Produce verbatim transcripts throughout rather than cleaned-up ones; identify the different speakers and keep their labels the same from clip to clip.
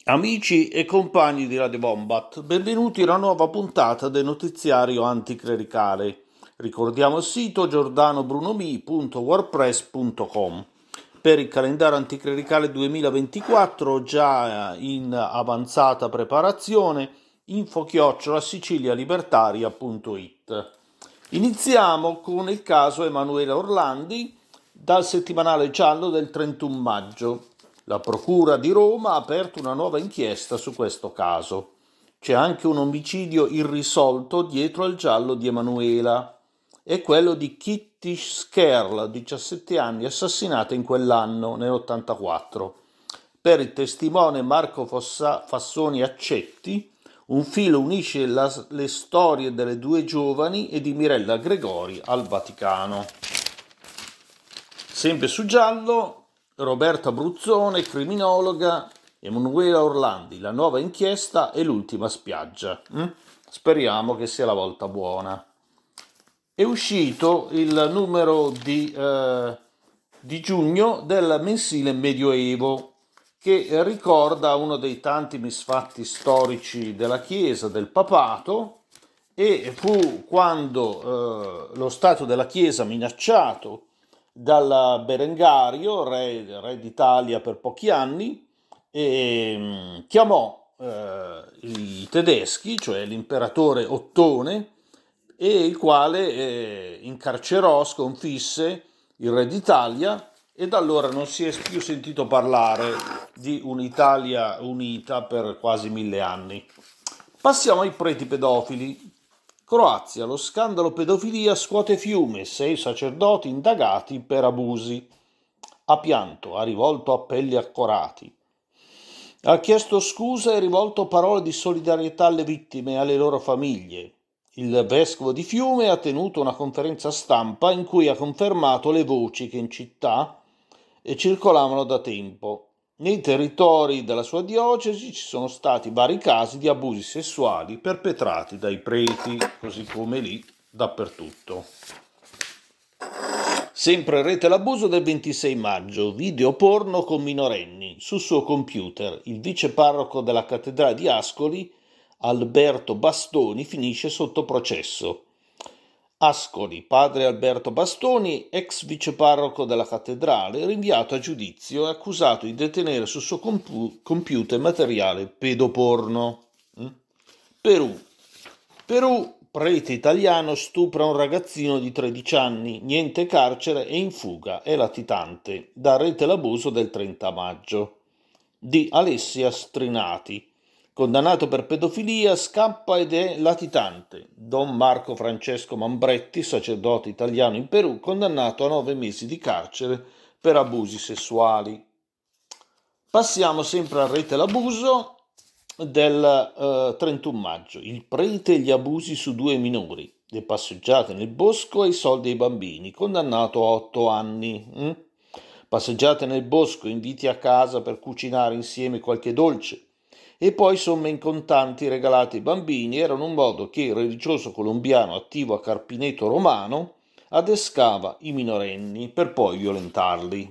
Speaker 1: Amici e compagni di Radio Bombat, benvenuti a una nuova puntata del notiziario anticlericale. Ricordiamo il sito giordanobrunomi punto wordpress punto com. Per il calendario anticlericale duemilaventiquattro, già in avanzata preparazione, info chiocciola sicilialibertaria punto it. Iniziamo con il caso Emanuela Orlandi dal settimanale giallo del trentuno maggio. La Procura di Roma ha aperto una nuova inchiesta su questo caso. C'è anche un omicidio irrisolto dietro al giallo di Emanuela. È quello di Kitty Skerl, diciassette anni, assassinata in quell'anno, nell'ottantaquattro. Per il testimone Marco Fossa, Fassoni Accetti, un filo unisce la, le storie delle due giovani e di Mirella Gregori al Vaticano. Sempre su giallo, Roberta Bruzzone, criminologa, Emanuela Orlandi, la nuova inchiesta e l'ultima spiaggia. Mm? Speriamo che sia la volta buona. È uscito il numero di, eh, di giugno del mensile Medioevo, che ricorda uno dei tanti misfatti storici della Chiesa, del papato, e fu quando eh, lo Stato della Chiesa, minacciato dal Berengario, re, re d'Italia per pochi anni, e mh, chiamò eh, i tedeschi, cioè l'imperatore Ottone, e il quale eh, incarcerò, sconfisse il re d'Italia, e da allora non si è più sentito parlare di un'Italia unita per quasi mille anni. Passiamo ai preti pedofili. Croazia, lo scandalo pedofilia scuote fiume, sei sacerdoti indagati per abusi. Ha pianto, ha rivolto appelli accorati. Ha chiesto scusa e rivolto parole di solidarietà alle vittime e alle loro famiglie. Il vescovo di Fiume ha tenuto una conferenza stampa in cui ha confermato le voci che in città circolavano da tempo. Nei territori della sua diocesi ci sono stati vari casi di abusi sessuali perpetrati dai preti, così come lì dappertutto. Sempre rete l'abuso del ventisei maggio, video porno con minorenni. Sul suo computer, il viceparroco della cattedrale di Ascoli, Alberto Bastoni, finisce sotto processo. Ascoli, padre Alberto Bastoni, ex viceparroco della cattedrale, rinviato a giudizio e accusato di detenere sul suo compu- computer materiale pedoporno. Mm? Perù. Perù, prete italiano stupra un ragazzino di tredici anni, niente carcere e in fuga, è latitante, da rete l'abuso del trenta maggio. Di Alessia Strinati. Condannato per pedofilia, scappa ed è latitante. Don Marco Francesco Mambretti, sacerdote italiano in Perù, condannato a nove mesi di carcere per abusi sessuali. Passiamo sempre a rete l'abuso del eh, trentuno maggio. Il prete e gli abusi su due minori. Le passeggiate nel bosco e i soldi ai bambini. Condannato a otto anni. Mm? Passeggiate nel bosco, inviti a casa per cucinare insieme qualche dolce. E poi somme in contanti regalate ai bambini erano un modo che il religioso colombiano attivo a Carpineto Romano adescava i minorenni per poi violentarli.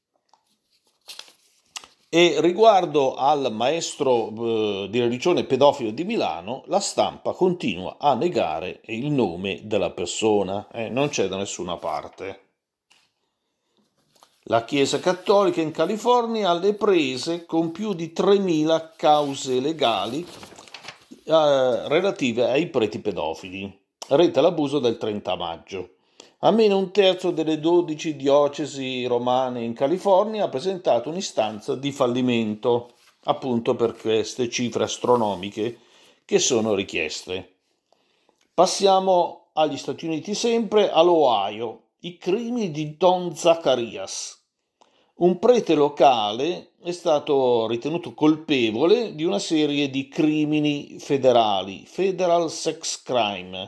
Speaker 1: E riguardo al maestro eh, di religione pedofilo di Milano, la stampa continua a negare il nome della persona, eh, non c'è da nessuna parte. La Chiesa Cattolica in California alle prese con più di tremila cause legali eh, relative ai preti pedofili. Rete l'abuso del trenta maggio. Almeno un terzo delle dodici diocesi romane in California ha presentato un'istanza di fallimento, appunto per queste cifre astronomiche che sono richieste. Passiamo agli Stati Uniti sempre, all'Ohio. I crimini di Don Zacharias. Un prete locale è stato ritenuto colpevole di una serie di crimini federali, federal sex crime,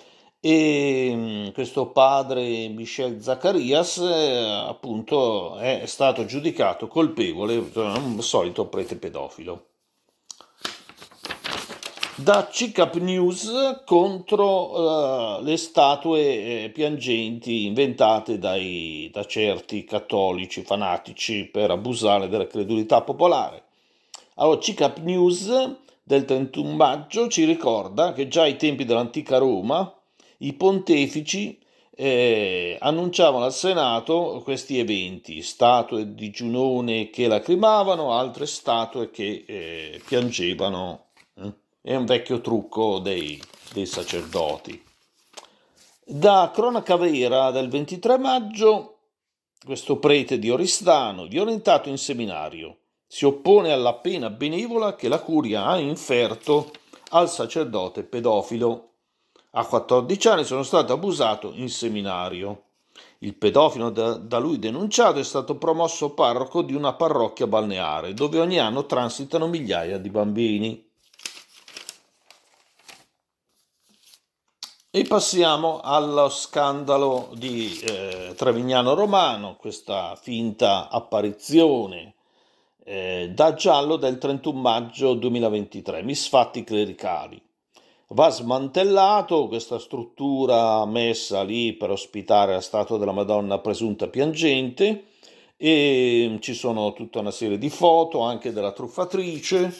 Speaker 1: e questo padre Michel Zacharias eh, appunto è stato giudicato colpevole, un solito prete pedofilo. Da C C A P News contro uh, le statue eh, piangenti inventate dai, da certi cattolici fanatici per abusare della credulità popolare. Allora, C K News del trentuno maggio ci ricorda che già ai tempi dell'antica Roma i pontefici eh, annunciavano al Senato questi eventi, statue di Giunone che lacrimavano, altre statue che eh, piangevano. È un vecchio trucco dei, dei sacerdoti. Da cronaca vera del ventitré maggio, questo prete di Oristano, violentato in seminario, si oppone alla pena benevola che la curia ha inferto al sacerdote pedofilo. A quattordici anni sono stato abusato in seminario. Il pedofilo da, da lui denunciato è stato promosso parroco di una parrocchia balneare, dove ogni anno transitano migliaia di bambini. E passiamo allo scandalo di eh, Trevignano Romano, questa finta apparizione eh, da giallo del trentuno maggio duemilaventitré, misfatti clericali. Va smantellato questa struttura messa lì per ospitare la statua della Madonna presunta piangente, e ci sono tutta una serie di foto anche della truffatrice,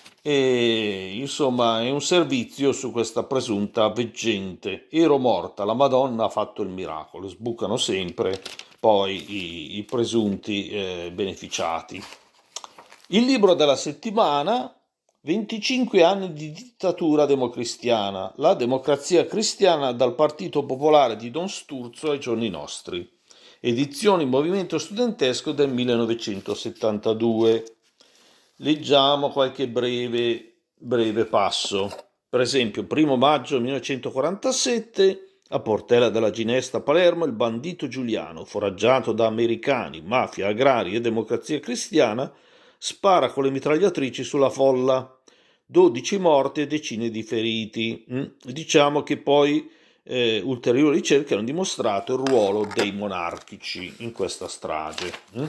Speaker 1: e insomma è un servizio su questa presunta veggente. Ero morta, la Madonna ha fatto il miracolo. Sbucano sempre poi i, i presunti eh, beneficiati. Il libro della settimana: venticinque anni di dittatura democristiana, la democrazia cristiana dal Partito Popolare di Don Sturzo ai giorni nostri, edizioni Movimento Studentesco del millenovecentosettantadue. Leggiamo qualche breve, breve passo. Per esempio, primo maggio millenovecentoquarantasette, a Portella della Ginestra, Palermo, il bandito Giuliano, foraggiato da americani, mafia, agrari e democrazia cristiana, spara con le mitragliatrici sulla folla. dodici morti e decine di feriti. Diciamo che poi eh, ulteriori ricerche hanno dimostrato il ruolo dei monarchici in questa strage.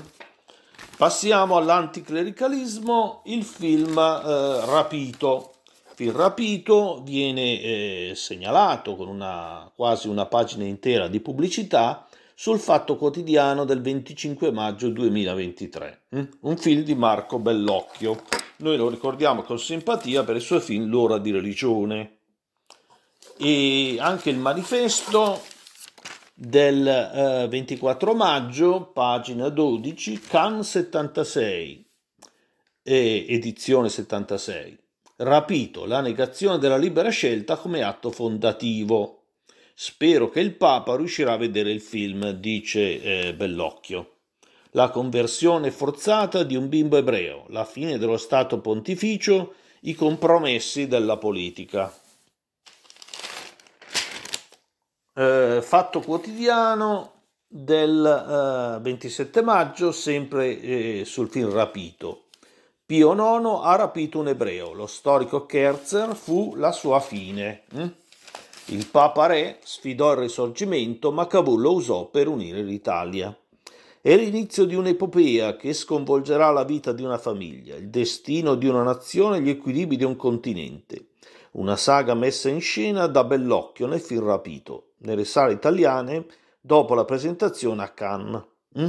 Speaker 1: Passiamo all'anticlericalismo. Il film eh, Rapito. Il film Rapito viene eh, segnalato con una, quasi una pagina intera di pubblicità sul Fatto Quotidiano del venticinque maggio duemilaventitré. Un film di Marco Bellocchio. Noi lo ricordiamo con simpatia per il suo film L'ora di religione. E anche il Manifesto del eh, ventiquattro maggio, pagina dodici, Cannes settantasei, eh, edizione settantasei. Rapito, la negazione della libera scelta come atto fondativo. Spero che il Papa riuscirà a vedere il film, dice eh, Bellocchio. La conversione forzata di un bimbo ebreo, la fine dello Stato pontificio, i compromessi della politica. Eh, Fatto Quotidiano del eh, ventisette maggio, sempre eh, sul film Rapito. Pio nono ha rapito un ebreo, lo storico Kerzer fu la sua fine. Hm? Il Papa Re sfidò il risorgimento, ma Cavour lo usò per unire l'Italia. È l'inizio di un'epopea che sconvolgerà la vita di una famiglia, il destino di una nazione e gli equilibri di un continente. Una saga messa in scena da Bellocchio nel film Rapito, nelle sale italiane dopo la presentazione a Cannes. Mm?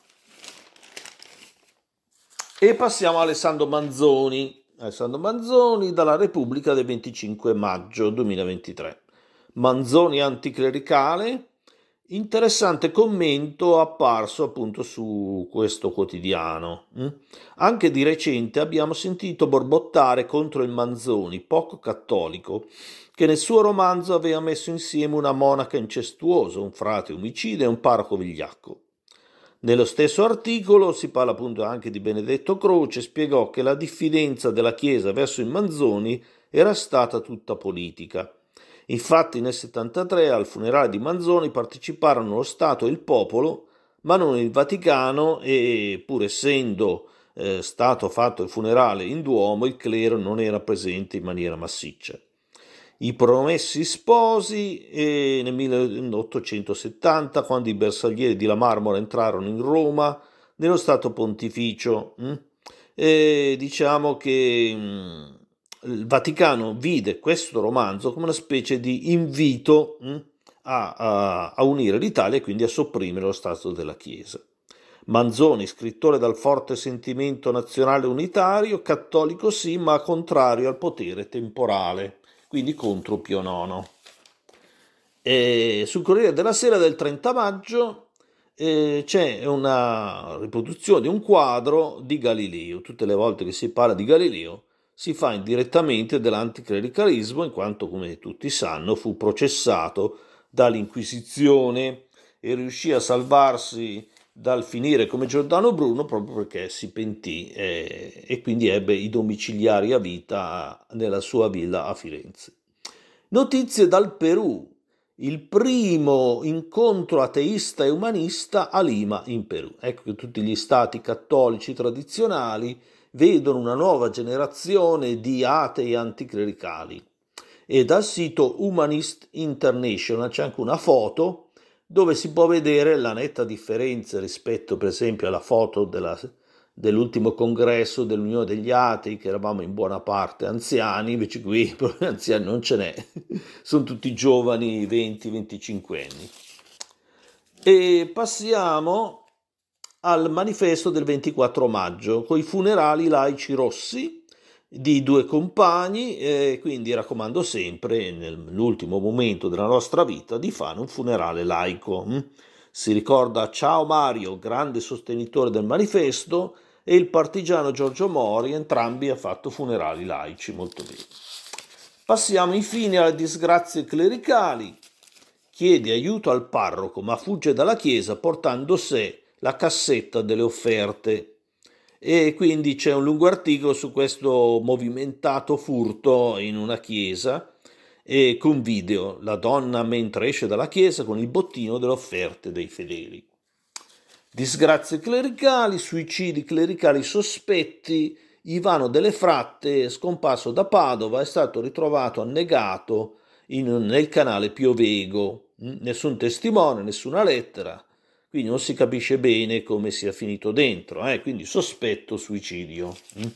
Speaker 1: E passiamo a Alessandro Manzoni. Alessandro Manzoni dalla Repubblica del venticinque maggio duemilaventitré. Manzoni anticlericale. Interessante commento apparso appunto su questo quotidiano. Anche di recente abbiamo sentito borbottare contro il Manzoni, poco cattolico, che nel suo romanzo aveva messo insieme una monaca incestuosa, un frate omicida e un parroco vigliacco. Nello stesso articolo si parla appunto anche di Benedetto Croce, spiegò che la diffidenza della Chiesa verso il Manzoni era stata tutta politica. Infatti nel settantatré al funerale di Manzoni parteciparono lo Stato e il popolo, ma non il Vaticano, e pur essendo eh, stato fatto il funerale in Duomo, il clero non era presente in maniera massiccia. I Promessi Sposi eh, nel milleottocentosettanta, quando i bersaglieri di La Marmora entrarono in Roma, nello Stato Pontificio. Hm? E diciamo che Hm, il Vaticano vide questo romanzo come una specie di invito mh, a, a, a unire l'Italia e quindi a sopprimere lo Stato della Chiesa. Manzoni, scrittore dal forte sentimento nazionale unitario, cattolico sì, ma contrario al potere temporale, quindi contro Pio nono. E sul Corriere della Sera del trenta maggio eh, c'è una riproduzione di un quadro di Galileo. Tutte le volte che si parla di Galileo si fa indirettamente dell'anticlericalismo, in quanto, come tutti sanno, fu processato dall'Inquisizione e riuscì a salvarsi dal finire come Giordano Bruno proprio perché si pentì eh, e quindi ebbe i domiciliari a vita nella sua villa a Firenze. Notizie dal Perù. Il primo incontro ateista e umanista a Lima in Perù. Ecco che tutti gli stati cattolici tradizionali vedono una nuova generazione di atei anticlericali. E dal sito Humanist International c'è anche una foto dove si può vedere la netta differenza rispetto per esempio alla foto della, dell'ultimo congresso dell'Unione degli Atei, che eravamo in buona parte anziani, invece qui anziani non ce n'è, sono tutti giovani venti venticinque anni. E passiamo al manifesto del ventiquattro maggio, con i funerali laici rossi di due compagni, e quindi raccomando sempre nell'ultimo momento della nostra vita di fare un funerale laico. Si ricorda Ciao Mario, grande sostenitore del manifesto, e il partigiano Giorgio Mori, entrambi hanno fatto funerali laici, molto bene. Passiamo infine alle disgrazie clericali. Chiede aiuto al parroco ma fugge dalla chiesa portando sé la cassetta delle offerte. E quindi c'è un lungo articolo su questo movimentato furto in una chiesa e con video, la donna mentre esce dalla chiesa con il bottino delle offerte dei fedeli. Disgrazie clericali, suicidi clericali sospetti. Ivano delle Fratte, scomparso da Padova, è stato ritrovato annegato in, nel canale Piovego. Nessun testimone, nessuna lettera. Quindi non si capisce bene come sia finito dentro, eh? Quindi sospetto suicidio.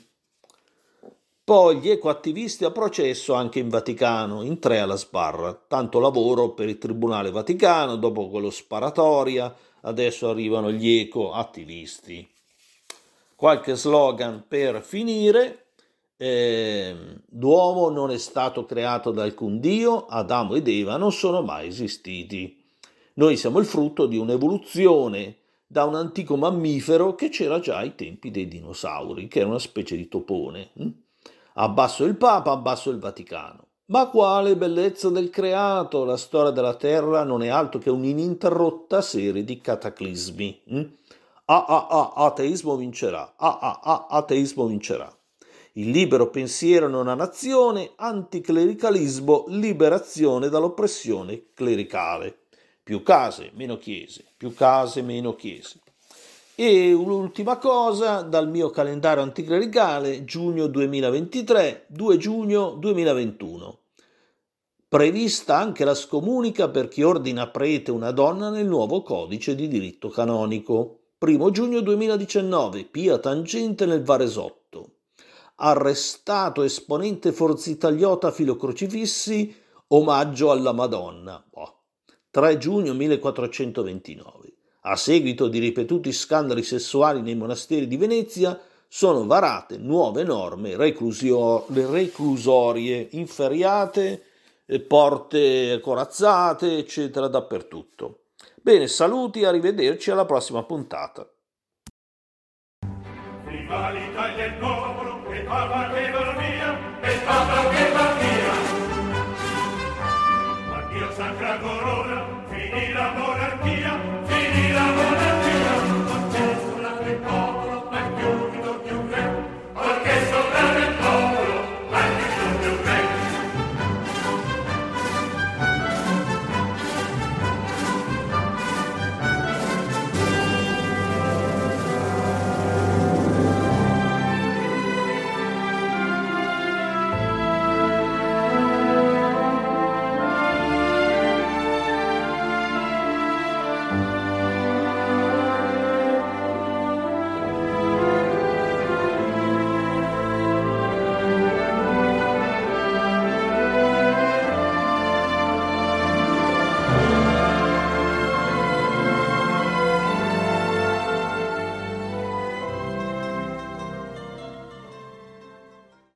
Speaker 1: Poi gli ecoattivisti a processo anche in Vaticano, in tre alla sbarra. Tanto lavoro per il Tribunale Vaticano, dopo quello sparatoria, adesso arrivano gli ecoattivisti. Qualche slogan per finire. Eh, l'uomo non è stato creato da alcun dio, Adamo ed Eva non sono mai esistiti. Noi siamo il frutto di un'evoluzione da un antico mammifero che c'era già ai tempi dei dinosauri, che era una specie di topone. Abbasso il Papa, abbasso il Vaticano. Ma quale bellezza del creato! La storia della Terra non è altro che un'ininterrotta serie di cataclismi. Ah ah ah, ateismo vincerà. Ah ah ah, ateismo vincerà. Il libero pensiero non ha nazione, anticlericalismo, liberazione dall'oppressione clericale. Più case, meno chiese, più case, meno chiese. E un'ultima cosa dal mio calendario anticlericale, giugno duemilaventitré, due giugno duemilaventuno. Prevista anche la scomunica per chi ordina prete una donna nel nuovo codice di diritto canonico. Primo giugno duemiladiciannove, Pia Tangente nel Varesotto. Arrestato esponente Forza Italiota filocrocifissi, omaggio alla Madonna. Oh. tre giugno millequattrocentoventinove. A seguito di ripetuti scandali sessuali nei monasteri di Venezia, sono varate nuove norme reclusio- reclusorie, inferiate, porte corazzate, eccetera, dappertutto. Bene, saluti, arrivederci alla prossima puntata.
Speaker 2: Viva l'Italia, il popolo, e Papa che va via, e Papa che va via. Addio sacra corona, finì la monarchia.